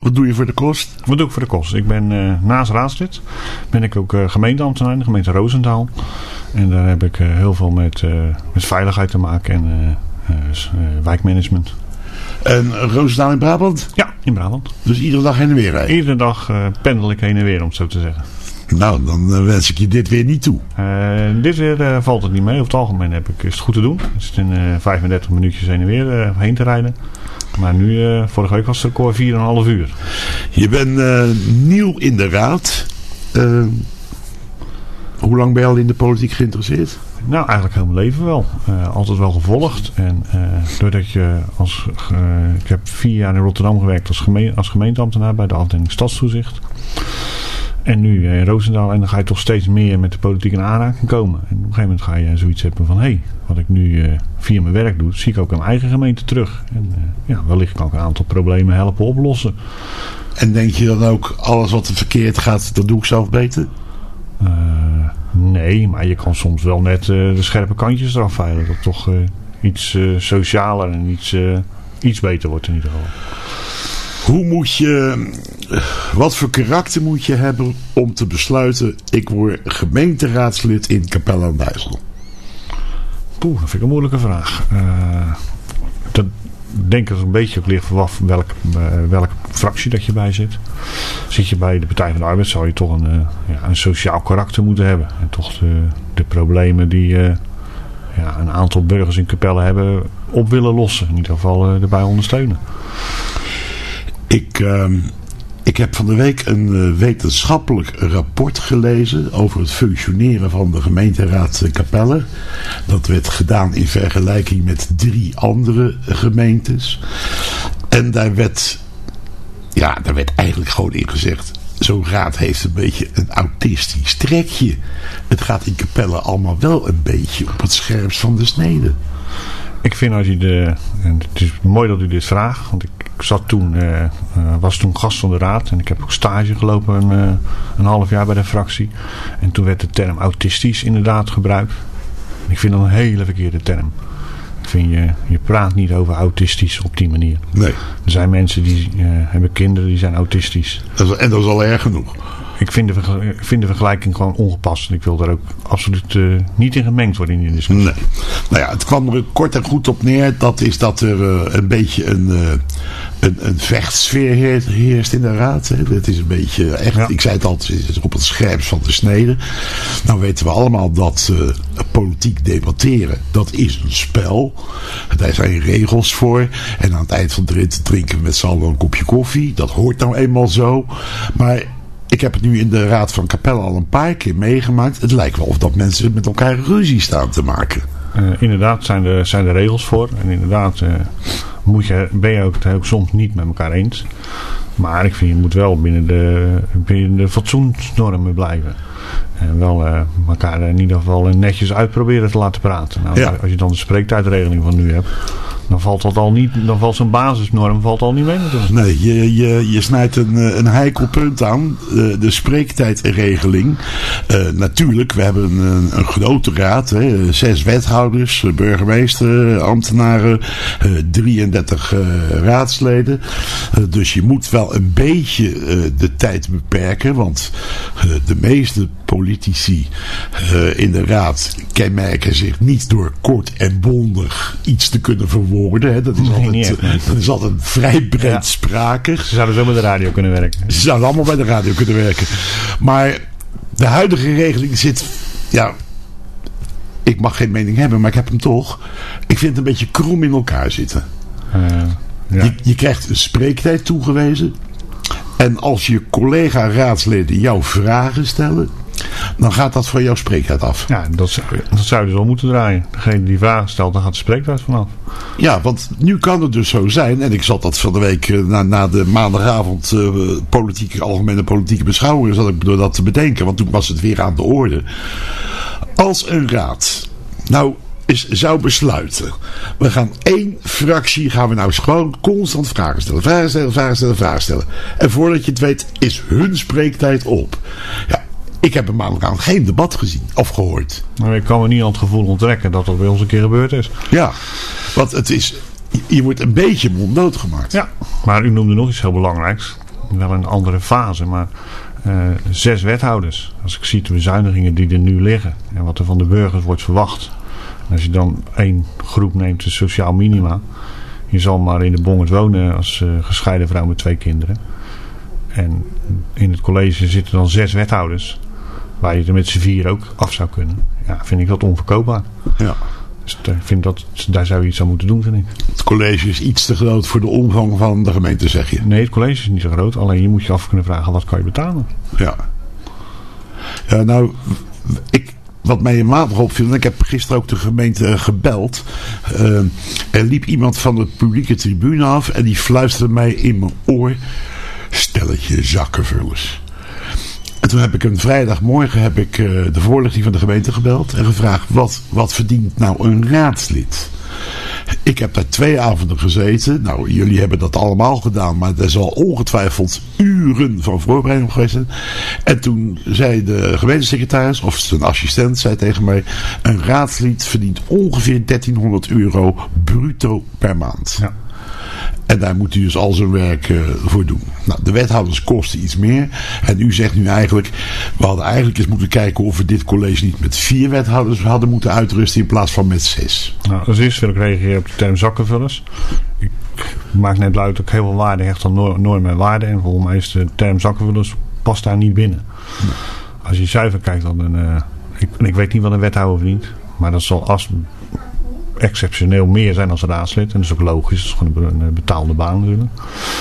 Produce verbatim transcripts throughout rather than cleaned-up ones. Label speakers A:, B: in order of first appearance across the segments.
A: Wat doe je voor de kost?
B: Wat doe ik voor de kost? Ik ben uh, naast raadslid. Ben ik ook uh, gemeenteambtenaar in de gemeente Roosendaal. En daar heb ik uh, heel veel met, uh, met veiligheid te maken en uh, uh, uh, wijkmanagement.
A: En Roosendaal in Brabant?
B: Ja, in Brabant.
A: Dus iedere dag heen en weer rijden?
B: Iedere dag uh, pendel ik heen en weer, om het zo te zeggen.
A: Nou, dan uh, wens ik je dit weer niet toe.
B: Uh, dit weer uh, valt het niet mee. Over het algemeen heb ik, is het goed te doen. Het is in uh, vijfendertig minuutjes heen en weer uh, heen te rijden. Maar nu, uh, vorige week was het record vier komma vijf uur.
A: Je bent uh, nieuw in de raad. Uh, hoe lang ben je al in de politiek geïnteresseerd?
B: Nou, eigenlijk heel mijn leven wel. Uh, altijd wel gevolgd. En uh, doordat je als... Uh, ik heb vier jaar in Rotterdam gewerkt als, gemeen, als gemeenteambtenaar bij de afdeling Stadstoezicht. En nu in Roosendaal. En dan ga je toch steeds meer met de politiek in aanraking komen. En op een gegeven moment ga je zoiets hebben van... Hé, hey, wat ik nu uh, via mijn werk doe, zie ik ook in mijn eigen gemeente terug. En uh, ja, wellicht kan ik een aantal problemen helpen oplossen.
A: En denk je dan ook, alles wat er verkeerd gaat, dat doe ik zelf beter?
B: Uh, nee, maar je kan soms wel net uh, de scherpe kantjes eraf veilen. Dat het toch uh, iets uh, socialer en iets, uh, iets beter wordt in ieder geval.
A: Hoe moet je, wat voor karakter moet je hebben om te besluiten, ik word gemeenteraadslid in Capelle aan den IJssel?
B: Poeh, dat vind ik een moeilijke vraag. Uh, dat denk ik dat het een beetje ook ligt vanaf welke, uh, welke fractie dat je bij zit. Zit je bij de Partij van de Arbeid, zou je toch een, uh, ja, een sociaal karakter moeten hebben. En toch de, de problemen die uh, ja, een aantal burgers in Capelle hebben op willen lossen. In ieder geval uh, erbij ondersteunen.
A: Ik, uh, ik heb van de week een uh, wetenschappelijk rapport gelezen over het functioneren van de gemeenteraad Capelle. Dat werd gedaan in vergelijking met drie andere gemeentes. En daar werd, ja, daar werd eigenlijk gewoon in gezegd, zo'n raad heeft een beetje een autistisch trekje. Het gaat in Capelle allemaal wel een beetje op het scherpst van de snede.
B: Ik vind als je de, en het is mooi dat u dit vraagt, want ik, ik zat toen, uh, uh, was toen gast van de raad en ik heb ook stage gelopen een, uh, een half jaar bij de fractie. En toen werd de term autistisch inderdaad gebruikt. Ik vind dat een hele verkeerde term. Ik vind je, je praat niet over autistisch op die manier.
A: Nee.
B: Er zijn mensen die uh, hebben kinderen die zijn autistisch.
A: Dat is, en dat is al erg genoeg.
B: Ik vind, de, ik vind de vergelijking gewoon ongepast. En ik wil daar ook absoluut uh, niet in gemengd worden in die discussie.
A: Nee. Nou ja, het kwam er kort en goed op neer. Dat is dat er uh, een beetje een, uh, een, een vechtsfeer heerst, heerst in de raad. Hè. Het is een beetje echt, ja. Ik zei het altijd, het is op het scherpst van de snede. Nou weten we allemaal dat uh, politiek debatteren, dat is een spel. Daar zijn regels voor. En aan het eind van de rit drinken we met z'n allen een kopje koffie. Dat hoort nou eenmaal zo. Maar ik heb het nu in de raad van Capelle al een paar keer meegemaakt. Het lijkt wel of dat mensen met elkaar ruzie staan te maken.
B: Uh, inderdaad zijn er, zijn er regels voor. En inderdaad uh, moet je, ben je ook, ook soms niet met elkaar eens. Maar ik vind je moet wel binnen de, binnen de fatsoensnormen blijven. En wel uh, elkaar in ieder geval netjes uitproberen te laten praten. Nou, ja. Als je dan de spreektijdregeling van nu hebt, dan valt dat al niet, dan valt zo'n basisnorm valt al niet mee natuurlijk.
A: Nee, je, je, je snijdt een, een heikel punt aan. De, de spreektijdregeling. Uh, natuurlijk, we hebben een, een grote raad. Hè, zes wethouders, burgemeester, ambtenaren, uh, drieëndertig uh, raadsleden. Uh, dus je moet wel een beetje uh, de tijd beperken. Want uh, de meeste politici uh, in de raad kenmerken zich niet door kort en bondig iets te kunnen verwoorden. Hè. Dat, is
B: nee,
A: altijd, uh, dat is altijd vrij breedsprakig.
B: Ze zouden zo bij de radio kunnen werken.
A: Ze zouden allemaal bij de radio kunnen werken. Maar de huidige regeling zit, ja, ik mag geen mening hebben, maar ik heb hem toch. Ik vind het een beetje krom in elkaar zitten. Uh, ja. je, je krijgt een spreektijd toegewezen. En als je collega-raadsleden jou vragen stellen, dan gaat dat van jouw spreektijd af.
B: Ja, dat, dat zou je dus al moeten draaien. Degene die vragen stelt, dan gaat de spreektijd vanaf.
A: Ja, want nu kan het dus zo zijn, en ik zat dat van de week na, na de maandagavond uh, politieke, algemene politieke beschouwingen, zat ik door dat te bedenken, want toen was het weer aan de orde. Als een raad nou is, zou besluiten, we gaan één fractie, gaan we nou eens gewoon constant vragen stellen, vragen stellen, vragen stellen, vragen stellen. En voordat je het weet, is hun spreektijd op. Ja, ik heb een maandagavond geen debat gezien of gehoord.
B: Maar ik kan me niet aan het gevoel onttrekken dat dat bij ons een keer gebeurd is.
A: Ja, want het is, je wordt een beetje monddood gemaakt.
B: Ja, maar u noemde nog iets heel belangrijks. wel een andere fase, maar uh, zes wethouders. Als ik zie de bezuinigingen die er nu liggen en wat er van de burgers wordt verwacht. En als je dan één groep neemt, de sociaal minima. Je zal maar in de Bongerd wonen als uh, gescheiden vrouw met twee kinderen. En in het college zitten dan zes wethouders. Waar je er met z'n vier ook af zou kunnen. Ja, vind ik dat onverkoopbaar.
A: Ja.
B: Dus ik vind dat, daar zou je iets aan moeten doen, vind ik.
A: Het college is iets te groot voor de omvang van de gemeente, zeg je?
B: Nee, het college is niet zo groot. Alleen je moet je af kunnen vragen, wat kan je betalen?
A: Ja. Ja, nou, ik... Wat mij maandag opviel, en ik heb gisteren ook de gemeente gebeld. Uh, er liep iemand van de publieke tribune af en die fluisterde mij in mijn oor: stelletje zakkenvullers. En toen heb ik een vrijdagmorgen heb ik, uh, de voorlichting van de gemeente gebeld en gevraagd: wat, wat verdient nou een raadslid? Ik heb daar twee avonden gezeten. Nou, jullie hebben dat allemaal gedaan. Maar er zal ongetwijfeld uren van voorbereiding geweest zijn. En toen zei de gemeentesecretaris, of zijn assistent, zei tegen mij: een raadslid verdient ongeveer dertienhonderd euro bruto per maand. Ja. En daar moet u dus al zijn werk uh, voor doen. Nou, de wethouders kosten iets meer. En u zegt nu eigenlijk: we hadden eigenlijk eens moeten kijken of we dit college niet met vier wethouders hadden moeten uitrusten in plaats van met zes.
B: Nou, als eerst wil ik reageren op de term zakkenvullers. Ik maak net luid dat ik heel veel waarde hecht aan normen en waarden. En volgens mij is de term zakkenvullers past daar niet binnen. Nee. Als je zuiver kijkt dan een... Uh, ik, ik weet niet wat een wethouder verdient. Maar dat zal als... exceptioneel meer zijn als raadslid. En dat is ook logisch. Dat is gewoon een betaalde baan natuurlijk.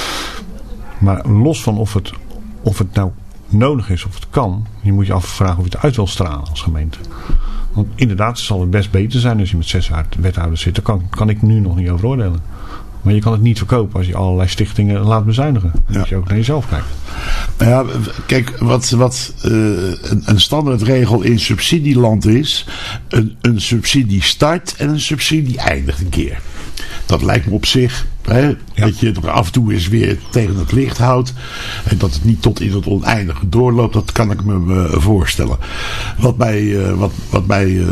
B: Maar los van of het, of het nou nodig is of het kan. Je moet je afvragen of je het uit wil stralen als gemeente. Want inderdaad zal het best beter zijn als je met zes wethouders zit. Daar kan, kan ik nu nog niet over oordelen. Maar je kan het niet verkopen als je allerlei stichtingen laat bezuinigen. Dan ja. moet je ook naar jezelf kijken.
A: Nou ja, kijk, wat, wat uh, een, een standaardregel in subsidieland is: een, een subsidie start en een subsidie eindigt een keer. Dat lijkt me op zich, hè, ja. dat je het er af en toe eens weer tegen het licht houdt. En dat het niet tot in het oneindige doorloopt, dat kan ik me uh, voorstellen. Wat mij, uh, wat, wat mij uh,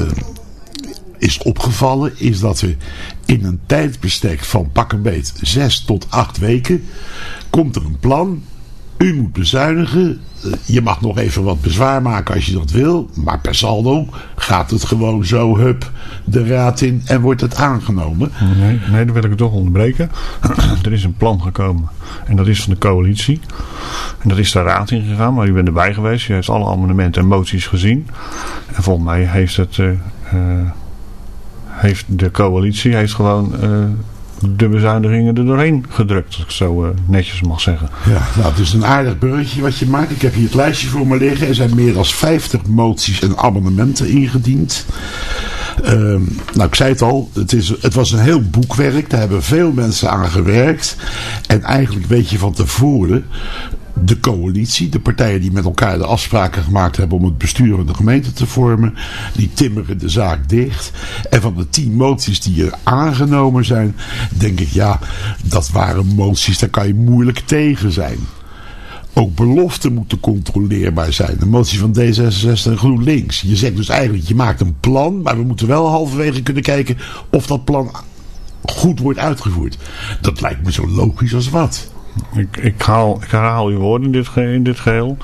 A: is opgevallen, is dat we in een tijdbestek van pak een beet zes tot acht weken komt er een plan. U moet bezuinigen. Je mag nog even wat bezwaar maken als je dat wil. Maar per saldo gaat het gewoon zo hup de raad in en wordt het aangenomen.
B: Nee, nee, dan wil ik het toch onderbreken. Er is een plan gekomen. En dat is van de coalitie. En dat is de raad ingegaan. Maar u bent erbij geweest. U heeft alle amendementen en moties gezien. En volgens mij heeft het... Uh, uh, heeft de coalitie heeft gewoon... Uh, de bezuinigingen er doorheen gedrukt, als ik zo uh, netjes mag zeggen.
A: Ja, nou, het is een aardig bruggetje wat je maakt. Ik heb hier het lijstje voor me liggen. Er zijn meer dan vijftig moties en amendementen ingediend. Uh, nou, ik zei het al, het, is, het was een heel boekwerk. Daar hebben veel mensen aan gewerkt. En eigenlijk weet je van tevoren... de coalitie, de partijen die met elkaar de afspraken gemaakt hebben om het bestuur van de gemeente te vormen, die timmeren de zaak dicht. En van de tien moties die er aangenomen zijn, denk ik, ja, dat waren moties, daar kan je moeilijk tegen zijn. Ook beloften moeten controleerbaar zijn. De motie van D zesenzestig en GroenLinks. Je zegt dus eigenlijk, je maakt een plan, maar we moeten wel halverwege kunnen kijken of dat plan goed wordt uitgevoerd. Dat lijkt me zo logisch als wat.
B: Ik, ik, haal, ik herhaal uw woorden in dit, ge, in dit geheel.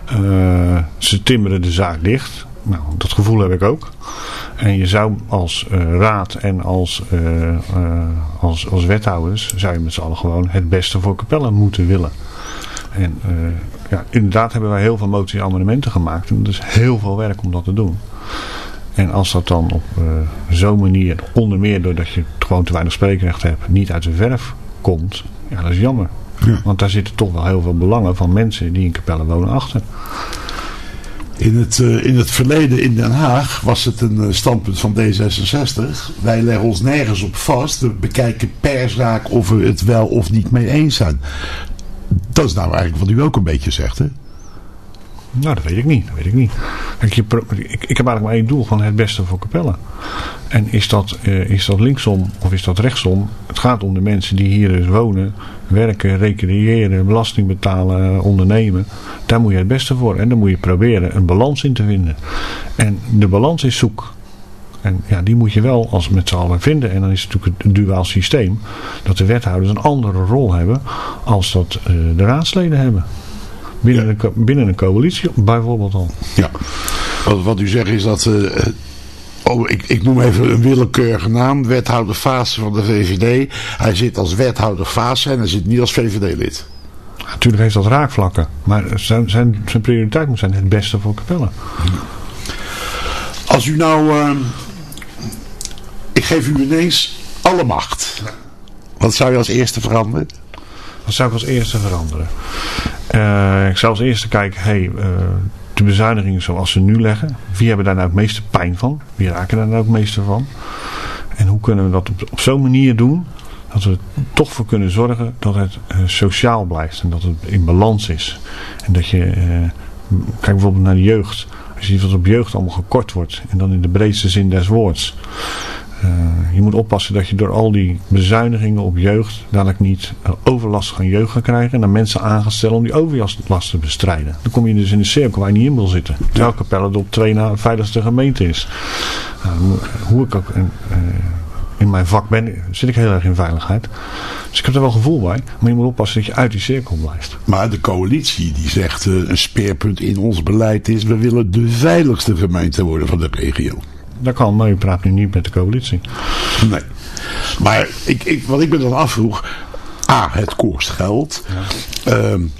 B: Uh, ze timmeren de zaak dicht. Nou, dat gevoel heb ik ook. En je zou als uh, raad en als, uh, uh, als, als wethouders... zou je met z'n allen gewoon het beste voor Capelle moeten willen. En uh, ja, inderdaad hebben wij heel veel moties en amendementen gemaakt. En dat is heel veel werk om dat te doen. En als dat dan op uh, zo'n manier, onder meer doordat je gewoon te weinig spreekrecht hebt... niet uit de verf komt, ja, dat is jammer. Ja. Want daar zitten toch wel heel veel belangen van mensen die in Capelle wonen achter.
A: In het, uh, in het verleden in Den Haag was het een uh, standpunt van D zesenzestig. Wij leggen ons nergens op vast. We bekijken per zaak of we het wel of niet mee eens zijn. Dat is nou eigenlijk wat u ook een beetje zegt, hè?
B: Nou, dat weet ik niet. Dat weet ik niet. Kijk, je, ik, ik heb eigenlijk maar één doel, van het beste voor Capelle. En is dat, uh, is dat linksom of is dat rechtsom? Het gaat om de mensen die hier dus wonen, werken, recreëren, belasting betalen, ondernemen. Daar moet je het beste voor. En dan moet je proberen een balans in te vinden. En de balans is zoek. En ja, die moet je wel als met z'n allen vinden. En dan is het natuurlijk een duaal systeem. Dat de wethouders een andere rol hebben als dat uh, de raadsleden hebben. Binnen, ja. de, binnen een coalitie bijvoorbeeld al.
A: Ja, wat, wat u zegt is dat... Uh, oh, ik, ik noem even een willekeurige naam. Wethouder Vaassen van de V V D. Hij zit als wethouder Vaassen en hij zit niet als V V D-lid.
B: Natuurlijk heeft dat raakvlakken. Maar zijn, zijn, zijn prioriteit moet zijn het beste voor Capelle.
A: Als u nou... Uh, ik geef u ineens alle macht. Wat zou je als eerste veranderen?
B: Wat zou ik als eerste veranderen? Uh, ik zou als eerste kijken... Hey, uh, de bezuinigingen zoals ze nu leggen. Wie hebben daar nou het meeste pijn van? Wie raken daar nou het meeste van? En hoe kunnen we dat op, op zo'n manier doen... dat we er toch voor kunnen zorgen dat het uh, sociaal blijft. En dat het in balans is. En dat je... Uh, kijk bijvoorbeeld naar de jeugd. Als je ziet wat op jeugd allemaal gekort wordt. En dan in de breedste zin des woords. Uh, je moet oppassen dat je door al die bezuinigingen op jeugd dadelijk niet uh, overlast van jeugd gaat krijgen. En dan mensen aan gaat stellen om die overlast te bestrijden. Dan kom je dus in een cirkel waar je niet in wil zitten. Terwijl Capelle de op twee na veiligste gemeente is. Uh, hoe ik ook uh, in mijn vak ben, zit ik heel erg in veiligheid. Dus ik heb er wel gevoel bij. Maar je moet oppassen dat je uit die cirkel blijft.
A: Maar de coalitie die zegt uh, een speerpunt in ons beleid is... we willen de veiligste gemeente worden van de regio.
B: Dat kan, maar u praat nu niet met de coalitie.
A: Nee. Maar ik, ik, wat ik me dan afvroeg... A, het kost geld... Ja. Um,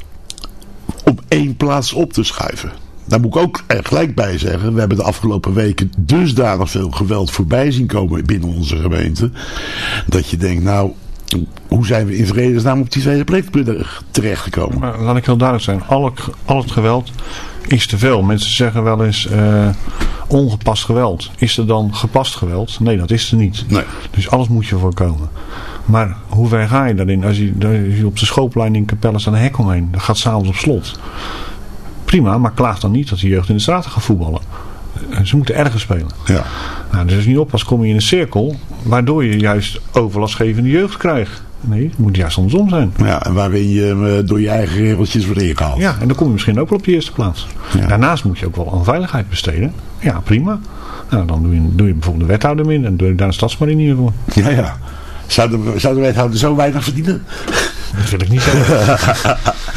A: om één plaats op te schuiven. Daar moet ik ook er gelijk bij zeggen... we hebben de afgelopen weken dusdanig veel geweld voorbij zien komen... binnen onze gemeente... dat je denkt, nou... hoe zijn we in vredesnaam op die tweede plek terechtgekomen?
B: Maar laat ik heel duidelijk zijn. Al het, al het geweld is te veel. Mensen zeggen wel eens... Uh, ongepast geweld. Is er dan gepast geweld? Nee, dat is er niet.
A: Nee.
B: Dus alles moet je voorkomen. Maar hoe ver ga je daarin? Als je, als je op de schooplijn in Capelle staat een hek omheen. Dat gaat s'avonds op slot. Prima, maar klaag dan niet dat de jeugd in de straten gaat voetballen. Ze moeten ergens spelen.
A: Ja.
B: Nou, dus als je niet oppast, kom je in een cirkel. Waardoor je juist overlastgevende jeugd krijgt. Nee, het moet juist andersom zijn.
A: Ja, en waarin je uh, door je eigen regeltjes wordt ingehaald.
B: Ja, en dan kom je misschien ook wel op de eerste plaats. Ja. Daarnaast moet je ook wel aan veiligheid besteden. Ja, prima. Nou, dan doe je, doe je bijvoorbeeld de wethouder min en doe je daar een stadsmarinier voor.
A: Ja, ja. Zou de, zou de wethouder zo weinig verdienen?
B: Dat wil ik niet zeggen.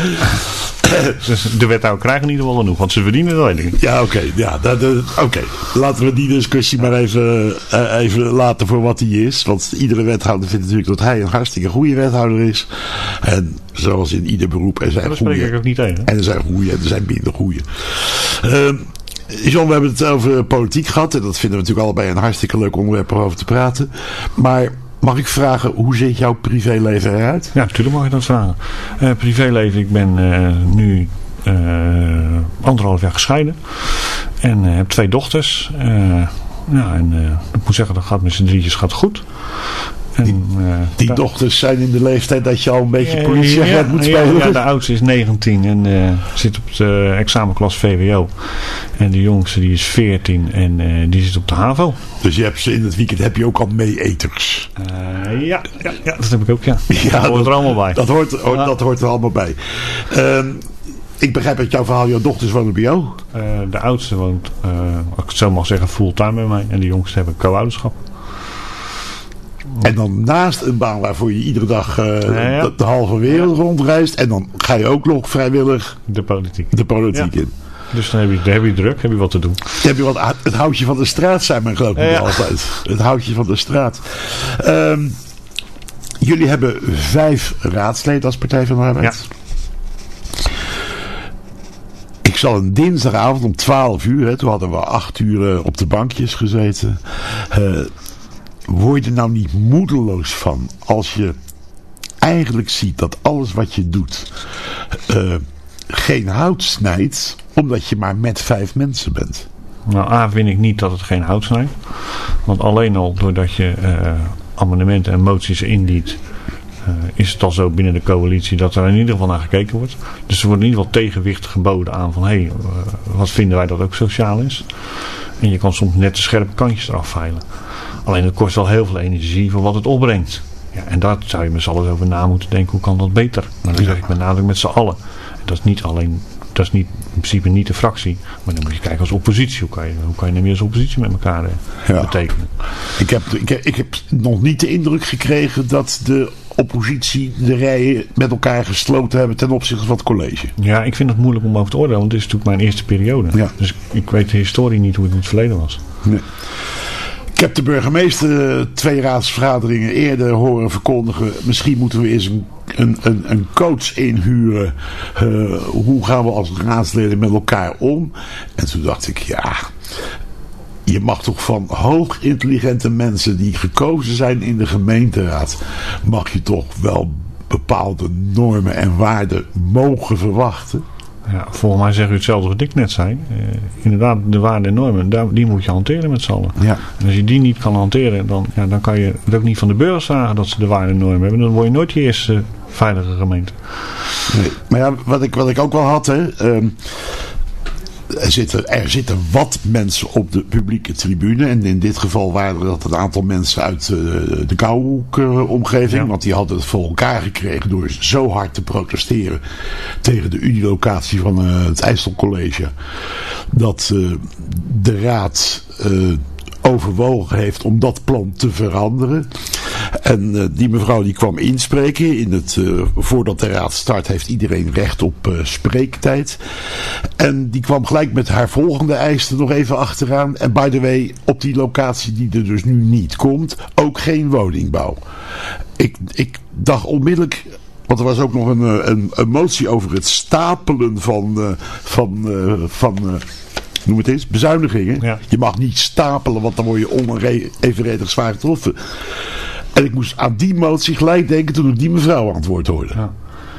B: Dus de wethouder krijgt in ieder geval genoeg, want ze verdienen dat weet ik niet.
A: Ja, oké. Okay, ja, oké. Okay. Laten we die discussie maar even, uh, even laten voor wat die is. Want iedere wethouder vindt natuurlijk dat hij een hartstikke goede wethouder is. En zoals in ieder beroep, er zijn
B: dat
A: goede.
B: spreek ik ook niet tegen.
A: En er zijn goede en er zijn minder goede. Uh, John, we hebben het over politiek gehad. En dat vinden we natuurlijk allebei een hartstikke leuk onderwerp om over te praten. Maar... mag ik vragen, hoe ziet jouw privéleven eruit?
B: Ja, natuurlijk mag ik dat vragen. Uh, privéleven, ik ben uh, nu uh, anderhalf jaar gescheiden. En uh, heb twee dochters. Uh, ja, en uh, ik moet zeggen, dat gaat met z'n drietjes gaat goed. En,
A: die uh, die daar... dochters zijn in de leeftijd dat je al een beetje politieagent
B: ja,
A: moet
B: ja,
A: spelen.
B: Ja, de oudste is negentien en uh, zit op de examenklas V W O. En de jongste die is veertien en uh, die zit op de HAVO.
A: Dus je hebt ze in het weekend heb je ook al mee-eters.
B: Uh, ja, ja, ja, dat heb ik ook, ja. ja dat hoort er allemaal bij.
A: Dat hoort, hoort, ja. dat hoort er allemaal bij. Uh, ik begrijp uit jouw verhaal, jouw dochters wonen bij jou?
B: Uh, de oudste woont, uh, als ik het zo mag zeggen, fulltime bij mij. En de jongste hebben co-ouderschap.
A: En dan naast een baan waarvoor je iedere dag uh, ja, ja. De, de halve wereld ja. rondreist. En dan ga je ook nog vrijwillig
B: de politiek,
A: de politiek ja. in.
B: Dus dan heb, je, dan heb je druk, heb je wat te doen.
A: Dan heb je wat, het houtje van de straat zijn men geloof ik ja. altijd. Het houtje van de straat. Um, jullie hebben vijf raadsleden als Partij van de Arbeid. Ja. Ik zal een dinsdagavond om twaalf uur, hè, toen hadden we acht uur uh, op de bankjes gezeten. Uh, word je er nou niet moedeloos van als je eigenlijk ziet dat alles wat je doet uh, geen hout snijdt, omdat je maar met vijf mensen bent?
B: Nou, A vind ik niet dat het geen hout snijdt. Want alleen al doordat je uh, amendementen en moties indient, uh, is het al zo binnen de coalitie dat er in ieder geval naar gekeken wordt. Dus er wordt in ieder geval tegenwicht geboden aan van hé, hey, uh, wat vinden wij dat ook sociaal is? En je kan soms net de scherpe kantjes eraf veilen. Alleen het kost wel heel veel energie voor wat het opbrengt. Ja, en daar zou je met z'n allen over na moeten denken. Hoe kan dat beter? Maar dan zeg ik met nadruk met z'n allen. En dat is niet alleen de dat is niet, in principe niet de fractie. Maar dan moet je kijken als oppositie. Hoe kan je, hoe kan je nou meer als oppositie met elkaar uh, ja. betekenen?
A: Ik heb, ik, heb, ik heb nog niet de indruk gekregen dat de oppositie de rijen met elkaar gesloten hebben ten opzichte van het college.
B: Ja, ik vind het moeilijk om over te oordelen. Want dit is natuurlijk mijn eerste periode. Ja. Dus ik weet de historie niet hoe het in het verleden was.
A: Nee. Ik heb de burgemeester twee raadsvergaderingen eerder horen verkondigen. Misschien moeten we eens een, een, een, een coach inhuren. Uh, hoe gaan we als raadsleden met elkaar om? En toen dacht ik, ja, je mag toch van hoog intelligente mensen die gekozen zijn in de gemeenteraad, mag je toch wel bepaalde normen en waarden mogen verwachten?
B: Ja, volgens mij zeggen u hetzelfde wat ik net zei. Uh, inderdaad, de waarden en normen, die moet je hanteren met z'n allen. Ja. En als je die niet kan hanteren, dan, ja, dan kan je het ook niet van de burgers vragen dat ze de waarden en normen hebben. Dan word je nooit je eerste uh, veilige gemeente.
A: Nee. Maar ja, wat ik, wat ik ook wel had, hè, um, er, zitten, er zitten wat mensen op de publieke tribune. En in dit geval waren dat een aantal mensen uit uh, de Kouwhoek-omgeving. Ja. Want die hadden het voor elkaar gekregen door zo hard te protesteren tegen de unilocatie van uh, het IJsselcollege. Dat uh, de raad uh, overwogen heeft om dat plan te veranderen. En uh, die mevrouw die kwam inspreken. In het, uh, voordat de raad start heeft iedereen recht op uh, spreektijd. En die kwam gelijk met haar volgende eis er nog even achteraan. En by the way, op die locatie die er dus nu niet komt, ook geen woningbouw. Ik, ik dacht onmiddellijk, want er was ook nog een, een, een motie over het stapelen van, uh, van, uh, van uh, noem het eens, bezuinigingen. Ja. Je mag niet stapelen, want dan word je onevenredig zwaar getroffen. En ik moest aan die motie gelijk denken toen ik die mevrouw aan het woord hoorde. Ja,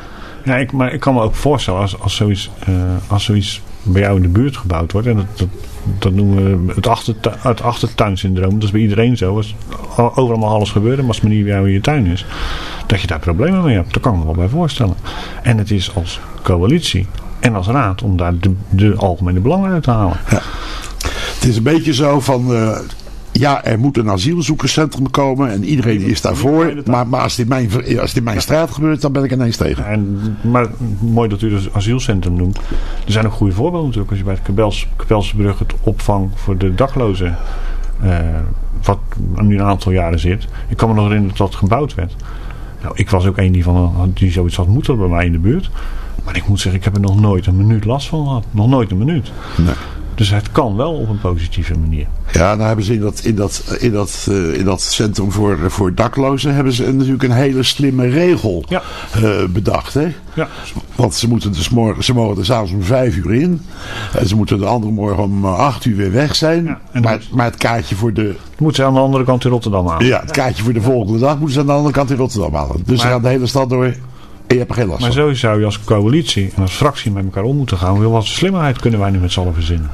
B: ja ik, maar ik kan me ook voorstellen als, als, zoiets, uh, als zoiets bij jou in de buurt gebouwd wordt. En dat, dat, dat noemen we het, achtertu- het achtertuinsyndroom. Dat is bij iedereen zo. Als overal maar alles gebeurt, maar als het niet bij jou in je tuin is, dat je daar problemen mee hebt. Dat kan ik me wel bij voorstellen. En het is als coalitie en als raad om daar de, de algemene belangen uit te halen. Ja.
A: Het is een beetje zo van, Uh, ja, er moet een asielzoekerscentrum komen en iedereen is daarvoor. Maar, maar als, het in mijn, als het in mijn straat gebeurt, dan ben ik ineens tegen.
B: En, maar mooi dat u het asielcentrum noemt. Er zijn ook goede voorbeelden natuurlijk. Als je bij het Kapels, Kapelsebrug het opvang voor de daklozen, uh, wat nu een aantal jaren zit. Ik kan me nog herinneren dat dat gebouwd werd. Nou, ik was ook een die, van, die zoiets had moeten bij mij in de buurt. Maar ik moet zeggen, ik heb er nog nooit een minuut last van gehad. Nog nooit een minuut. Nee. Dus het kan wel op een positieve manier.
A: Ja, nou hebben ze in dat, in dat, in dat, uh, in dat centrum voor, voor daklozen hebben ze natuurlijk een hele slimme regel ja. uh, bedacht. Hè? Ja. Want ze, moeten dus morgen, ze mogen er s'avonds om vijf uur in. En ze moeten de andere morgen om acht uur weer weg zijn. Ja, maar, moet, maar het kaartje voor de...
B: moeten ze aan de andere kant in Rotterdam halen.
A: Ja, het kaartje voor de volgende dag moeten ze aan de andere kant in Rotterdam halen. Dus maar, ze gaan de hele stad door. Je hebt er geen last
B: maar
A: van.
B: zo zou je als coalitie en als fractie met elkaar om moeten gaan. Heel wat slimmerheid kunnen wij nu met z'n allen verzinnen.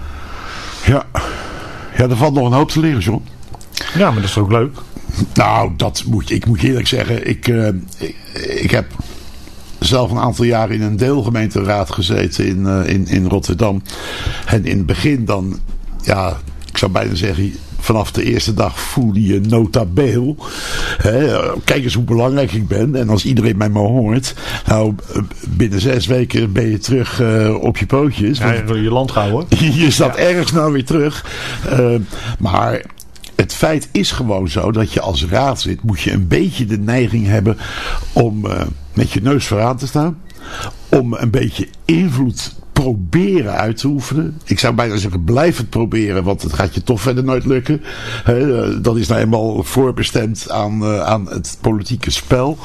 A: Ja. Ja, er valt nog een hoop te leren, John.
B: Ja, maar dat is ook leuk.
A: Nou, dat moet je, ik moet je eerlijk zeggen. Ik, uh, ik, ik heb zelf een aantal jaren in een deelgemeenteraad gezeten in, uh, in, in Rotterdam. En in het begin dan, ja, ik zou bijna zeggen, vanaf de eerste dag voelde je nota bene. Hè, kijk eens hoe belangrijk ik ben. En als iedereen mij maar hoort. Nou, binnen zes weken ben je terug uh, op je pootjes.
B: Ja, je wil je land gaan hoor.
A: Je staat
B: ja.
A: ergens nou weer terug. Uh, maar het feit is gewoon zo dat je als raadslid moet je een beetje de neiging hebben om uh, met je neus vooraan te staan. Om een beetje invloed proberen uit te oefenen. Ik zou bijna zeggen, blijf het proberen, want het gaat je toch verder nooit lukken. He, dat is nou eenmaal voorbestemd aan, uh, aan het politieke spel.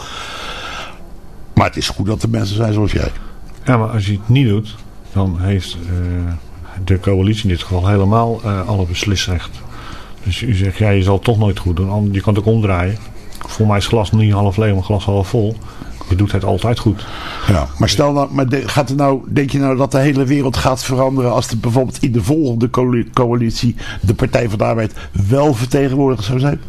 A: Maar het is goed dat er mensen zijn zoals jij.
B: Ja, maar als je het niet doet, dan heeft uh, de coalitie in dit geval helemaal uh, alle beslisrecht. Dus u zegt, ja, je zal het toch nooit goed doen. Je kan het ook omdraaien. Voor mij is het glas niet half leeg, maar glas half vol. Je doet het altijd goed.
A: Ja, maar stel nou, maar de, gaat er nou, denk je nou dat de hele wereld gaat veranderen als er bijvoorbeeld in de volgende coalitie de Partij van de Arbeid wel vertegenwoordigd zou zijn?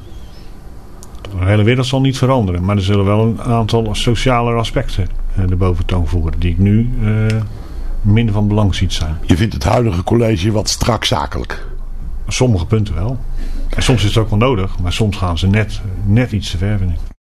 B: De hele wereld zal niet veranderen, maar er zullen wel een aantal sociale aspecten uh, de boventoon voeren die ik nu uh, minder van belang ziet zijn.
A: Je vindt het huidige college wat strak zakelijk?
B: Sommige punten wel. En soms is het ook wel nodig, maar soms gaan ze net, net iets te ver, vind ik.